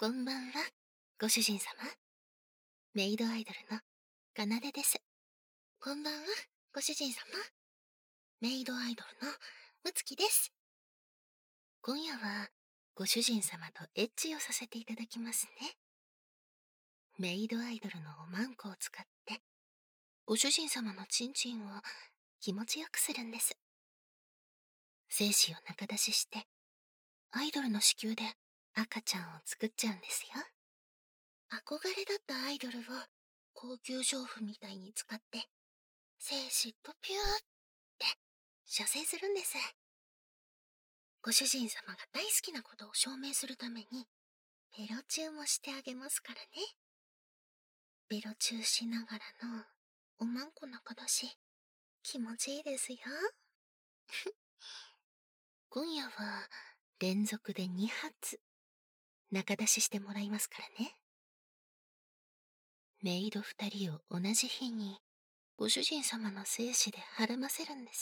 こんばんは、ご主人様。メイドアイドルのかなでです。こんばんは、ご主人様。メイドアイドルのむつきです。今夜はご主人様とエッチをさせていただきますね。メイドアイドルのおまんこを使ってご主人様のチンチンを気持ちよくするんです。精子を中出ししてアイドルの子宮で赤ちゃんを作っちゃうんですよ。憧れだったアイドルを高級娼婦みたいに使って精子とピューって射精するんです。ご主人様が大好きなことを証明するためにベロチューもしてあげますからね。ベロチューしながらのおまんこ中出し気持ちいいですよ。今夜は連続で2発中出ししてもらいますからね。メイド2人を同じ日にご主人様の精子で孕ませるんです。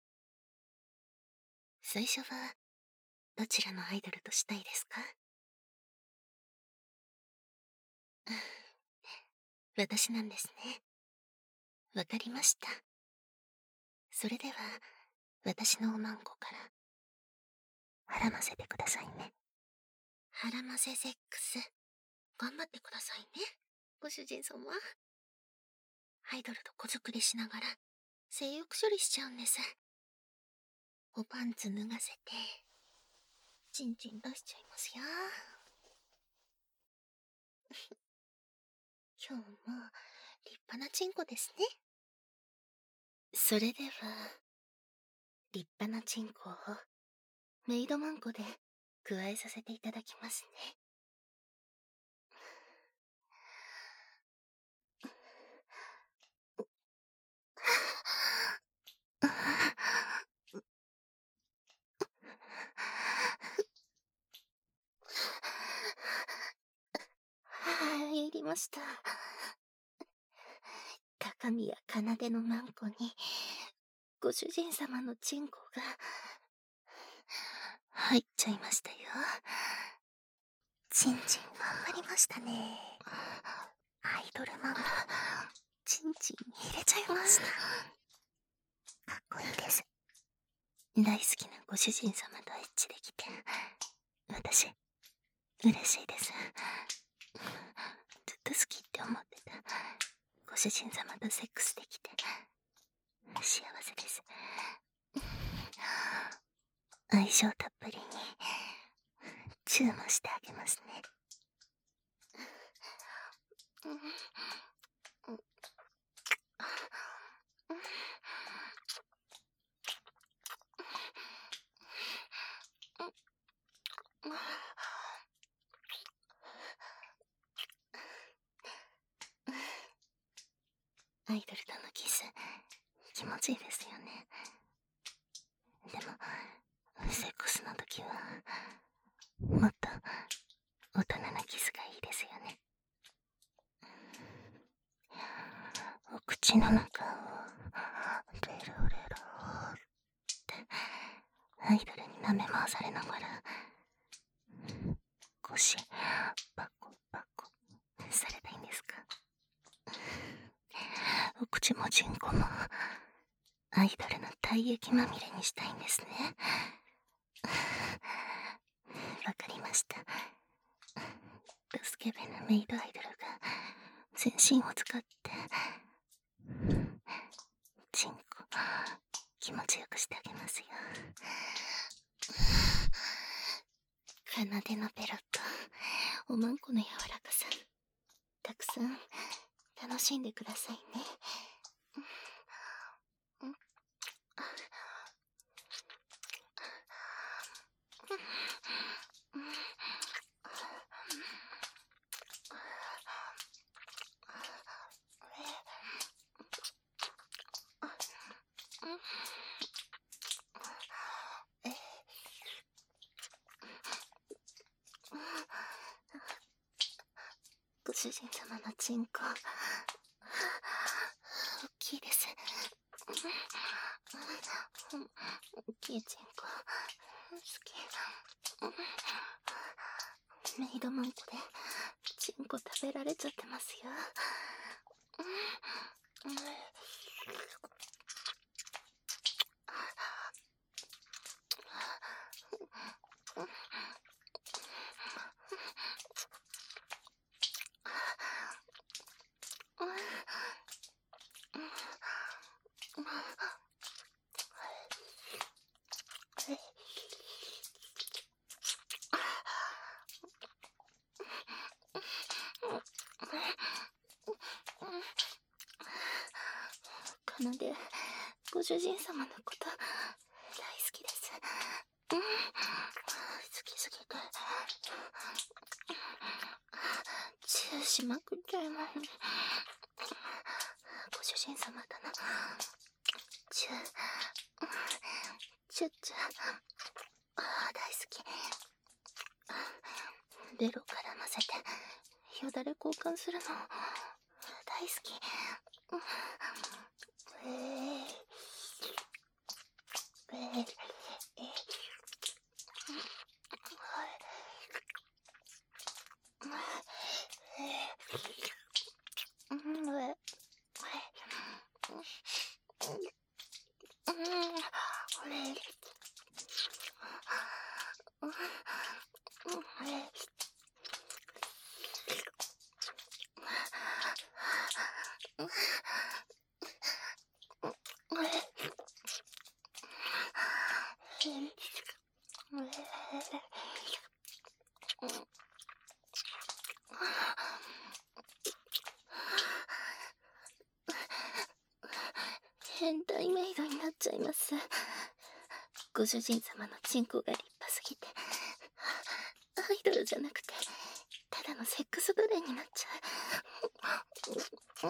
最初はどちらのアイドルとしたいですか？私なんですね。わかりました。それでは私のおまんこから孕ませてくださいね。孕ませセックス頑張ってくださいね、ご主人様。アイドルと子作りしながら性欲処理しちゃうんです。おパンツ脱がせてチンチン出しちゃいますよ。今日も立派なチンコですね。それでは立派なチンコをメイドマンコで加えさせていただきますね。入りました。高宮奏のマンコにご主人様のチンコが入っちゃいましたよ。チンチン頑張りましたね。アイドルマンコチンチン入れちゃいました。かっこいいです。大好きなご主人様とエッチできて私嬉しいです。ずっと好きって思ってたご主人様とセックスできて幸せです。愛情たっぷりにチューもしてあげますね。アイドルとのキス気持ちいいですよね。でもセックスの時はもっと大人なキスがいいですよね。お口の中をレロレロってアイドルに舐め回されながら腰パコパコされたいんですか？お口もチンコもアイドルの体液まみれにしたいんですね。わかりました。スケベなメイドアイドルが全身を使ってチンコ気持ちよくしてあげますよ。奏のペロとおまんこの柔らかさたくさん楽しんでくださいね。ご主人様のチンコ大きいです。大きいチンコ好き。 メイド文句でチンコ食べられちゃってますよ。奏で、ご主人様のこと大好きです。好きすぎてチューしまくっちゃいます。ご主人様だな。チューチュチュ大好き。ベロ絡ませてよだれ交換するの大好き。変態メイドになっちゃいます。ご主人様のチンコが立派すぎてアイドルじゃなくてただのセックス奴隷になっちゃう。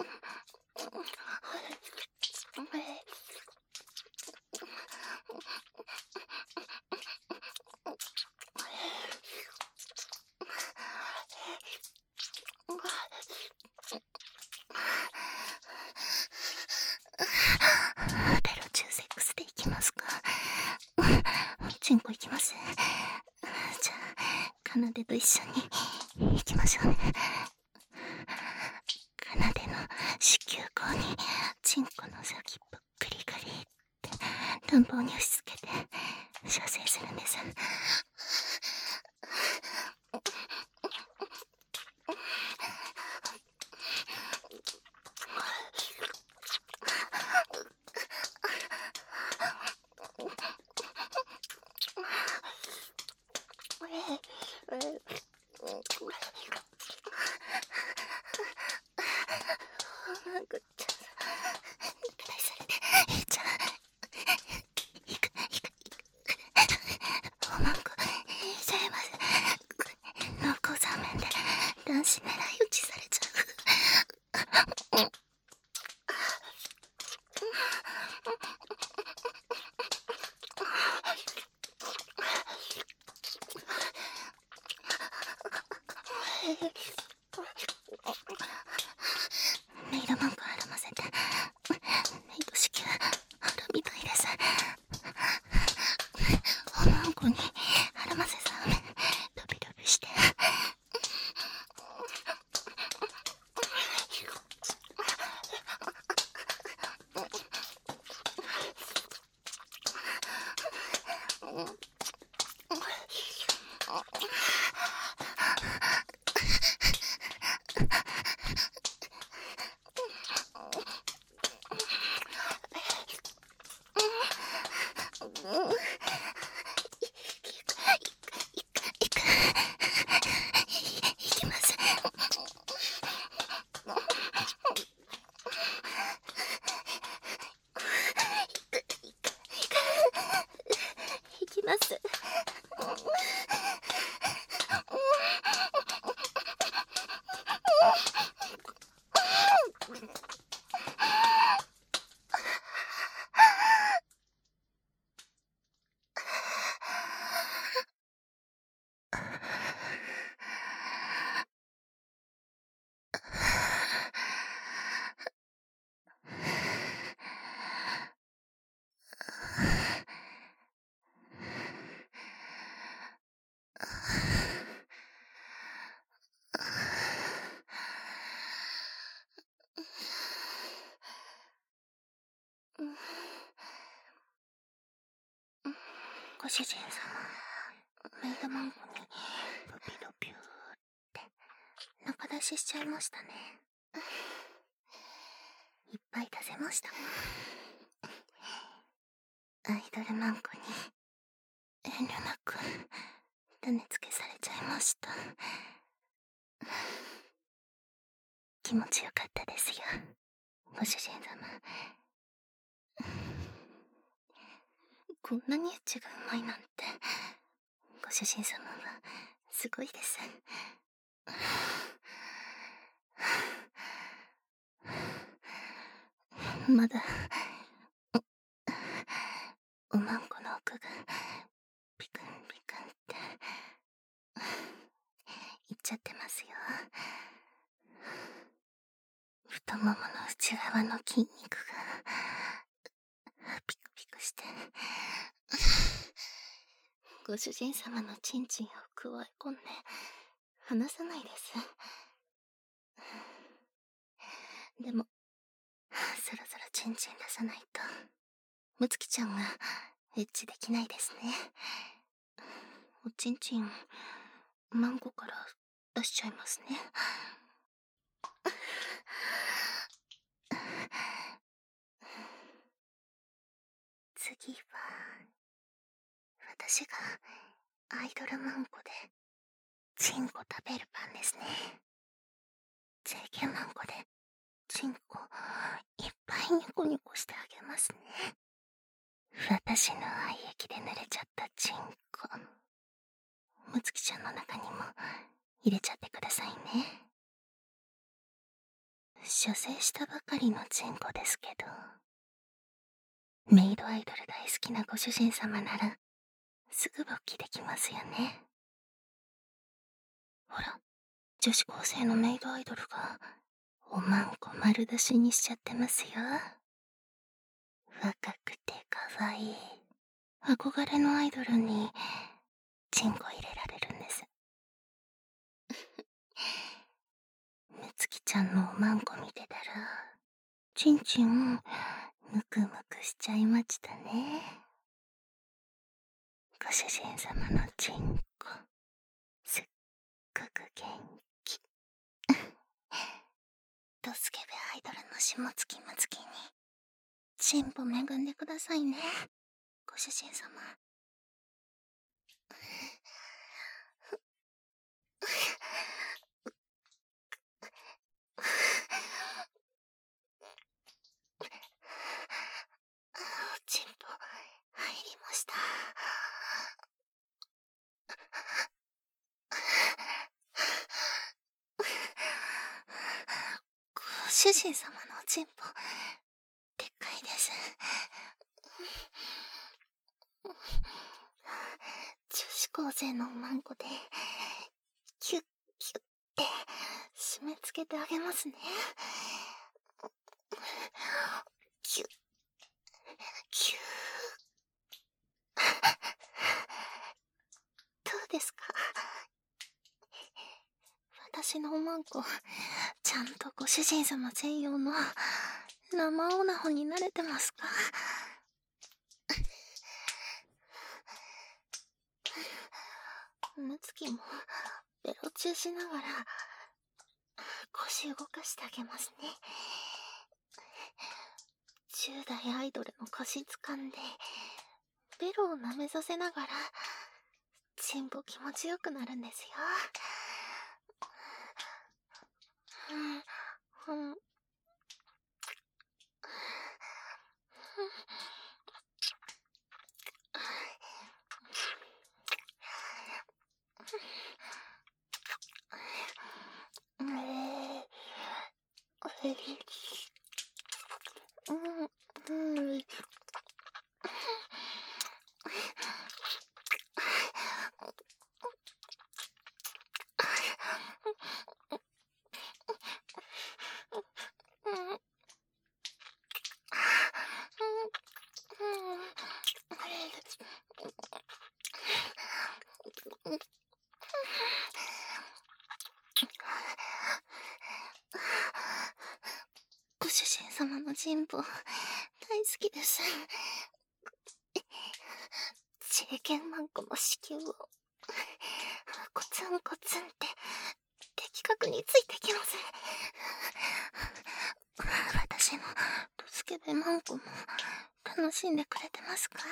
ベロチューセックスでいきますか。チンコいきます。じゃあ奏と一緒に行きましょうね。奏の子宮口にチンコの先ぷっくりガリって乱暴に押し付けて射精するんです。男子狙い撃ちされちゃう。メイド文句絡ませてメイド子宮あるみたいです。女の子に絡ませさドビドビしてます。 ご主人様、メイドマンコにドピドピューって中出ししちゃいましたね。いっぱい出せましたもん。アイドルマンコに遠慮なく種付けされちゃいました。気持ちよかったですよ、ご主人様。こんなにエッチがうまいなんて、ご主人様はすごいです。まだおまんこの奥がピクンピクンって言っちゃってますよ。太ももの内側の筋肉がピクピクしてご主人様のチンチンをくわえ込んで離さないです。でもそろそろチンチン出さないとむつきちゃんがエッチできないですね。おちんちんマンコから出しちゃいますね。次は私がアイドルマンコでチンコ食べる番ですね。JK マンコでチンコいっぱいニコニコしてあげますね。私の愛液で濡れちゃったチンコ、むつきちゃんの中にも入れちゃってくださいね。射精したばかりのチンコですけど、メイドアイドル大好きなご主人様ならすぐ勃起できますよね。ほら、女子高生のメイドアイドルがおまんこ丸出しにしちゃってますよ。若くて可愛い憧れのアイドルにチンコ入れられるんです。むつきちゃんのおまんこ見てたらチンチンムクムクしちゃいましたね。ご主人様のチンコすっごく元気。ドスケベアイドルの下月むつきにチンポ恵んでくださいね、ご主人様。チンポ入りました。ご主人様のチンポでっかいです。女子高生のおまんこでキュッキュッって締め付けてあげますね。キュッキュッ。どうですか、私のおまんこちゃんとご主人様専用の生オナホに慣れてますか？むつきもベロチューしながら腰動かしてあげますね。10代アイドルの腰掴んでベロを舐めさせながらチンポ気持ちよくなるんですよ。ご主人様のチンポ大好きです。チ経験マンコも子宮をコツンコツンって的確についてきます。私のドスケベマンコも楽しんでくれてますか？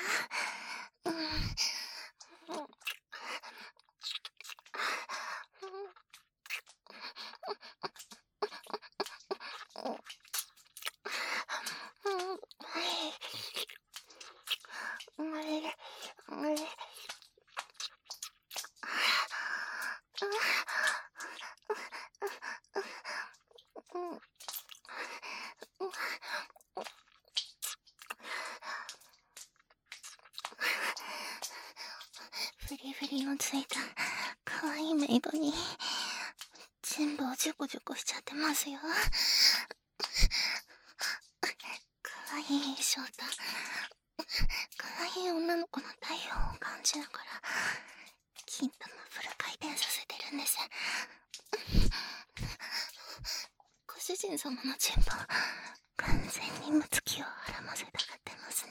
フリフリのついた可愛いメイドに全部をジョコジョコしちゃってますよ。可愛い衣装と可愛い女の子の太陽を感じながら金玉フル回転させてるんです。ご主人様のチンポ完全にムツキを絡ませたがってますね。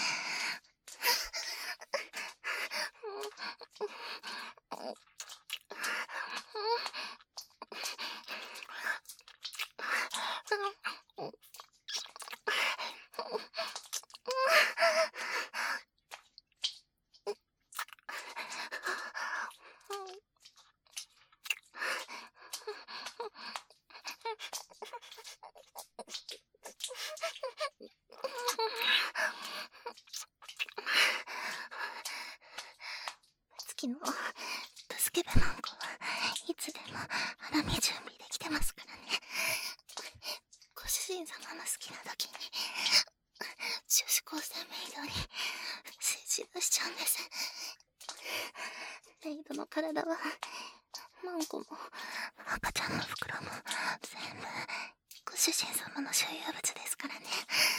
月の助けベマンコはいつでも花見準備できてますからね。ご主人様の好きな時に女子高生メイドに静止をしちゃうんです。メイドの体はマンコも赤ちゃんの袋も全部ご主人様の所有物ですからね。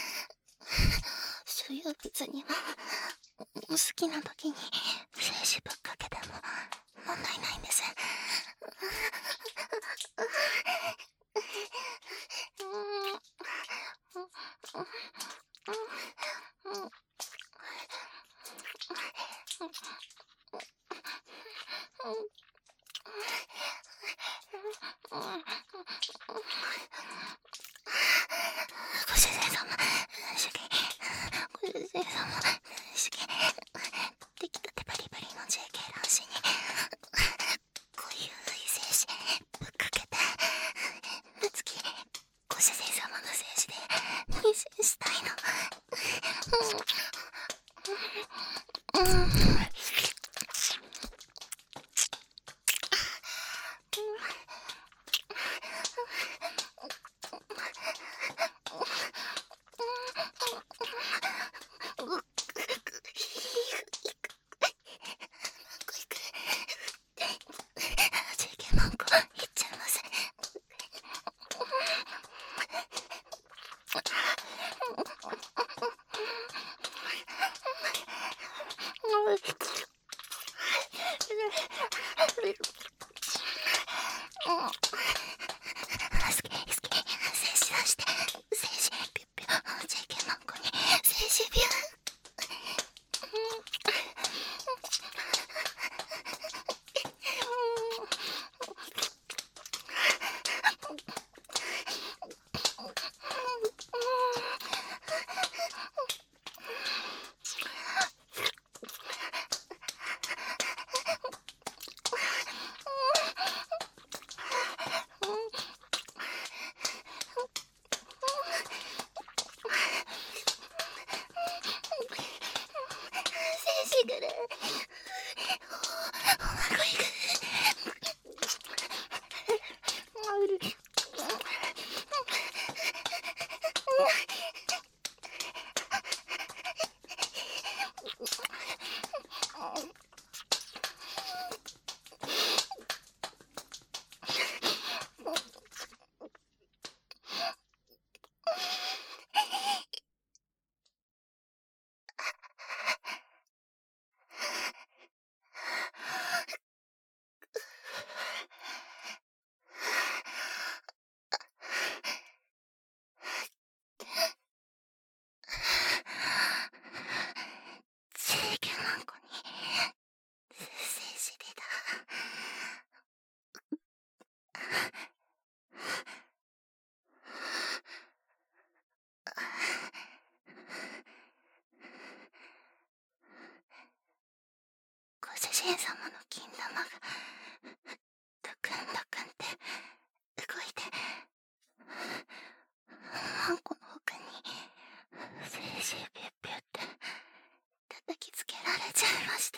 所有物には好きな時に精子ぶっかけても問題ないんです。ご主人様、ご主人様、できたてバリバリの JK 卵子にこういう精子ぶっかけてぶつきご主人様の精子で妊娠したいの。JK マンコいっちゃいます。好き精子出して精子ピュッピュ JK マンコに精子ピュッ。 人様の金玉がドクンドクンって動いて、マンコの他に精子ピュッピュって叩きつけられちゃいました。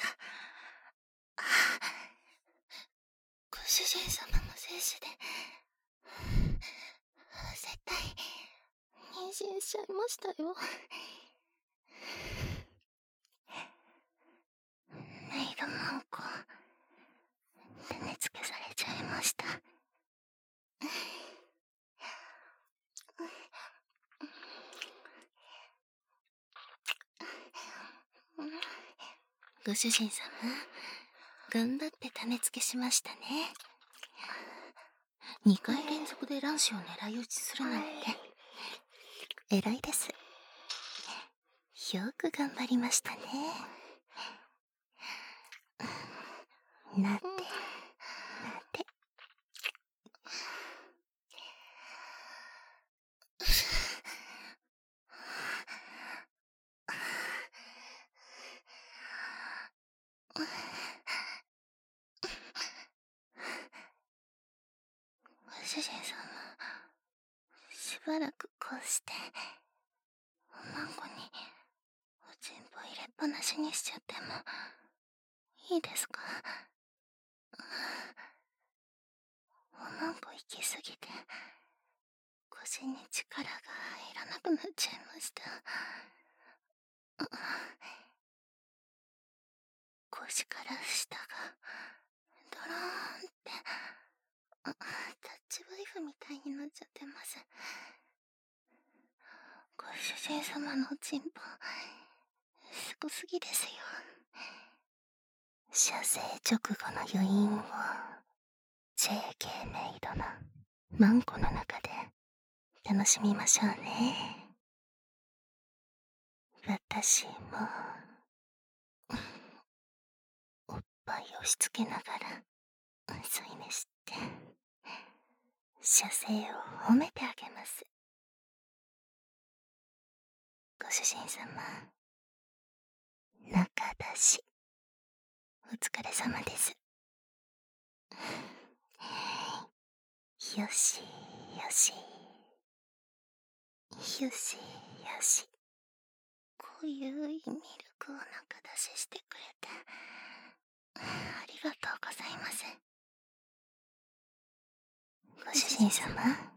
ご主人様の精子で絶対妊娠しちゃいましたよ。メイドマンコ手熱つけされちゃいました。ご主人様、頑張って種付けしましたね。2回連続で卵子を狙い撃ちするなんて偉いです。よく頑張りましたね。なってなって。ご主人様、しばらくこうしておまんこにおちんぽ入れっぱなしにしちゃってもいいですか？おまんこ行きすぎて腰に力が入らなくなっちゃいました。腰から下がドローンってタッチワイフみたいになっちゃってます。ご主人様のおちんぽすごすぎですよ。射精直後の余韻を JK メイドのマンコの中で楽しみましょうね。私もおっぱいをしつけながら添い寝して射精を褒めてあげます。ご主人様、中出しお疲れ様です。よしよしよしよし。こういういミルクを中出ししてくれてありがとうございます。ご主人様、